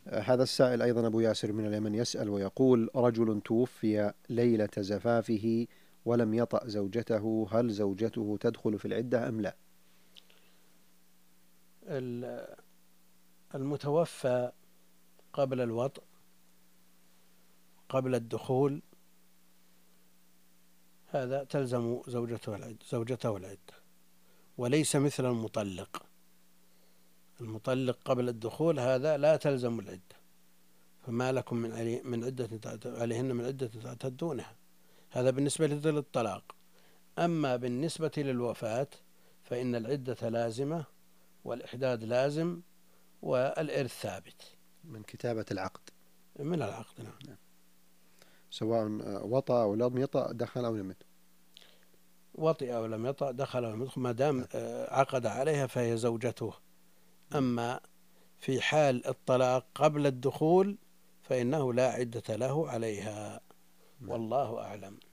هذا السائل أيضا أبو ياسر من اليمن يسأل ويقول: رجل توفي ليلة زفافه ولم يطأ زوجته، هل زوجته تدخل في العدة أم لا؟ المتوفى قبل الوطء قبل الدخول هذا تلزم زوجته العدة، وليس مثل المطلق. المطلق قبل الدخول هذا لا تلزم العدة، فما لكم من عدة عليهن من عدة تعتدونها. هذا بالنسبة للطلاق. أما بالنسبة للوفاة فإن العدة لازمة والإحداد لازم والإرث ثابت من كتابة العقد. من العقد. نعم. سواء وطأ أو لم يطأ، دخل أو لم يدخل. وطئ أو لم يطأ، دخل أو لم يدخل، ما دام عقد عليها فهي زوجته. أما في حال الطلاق قبل الدخول فإنه لا عدة له عليها، والله أعلم.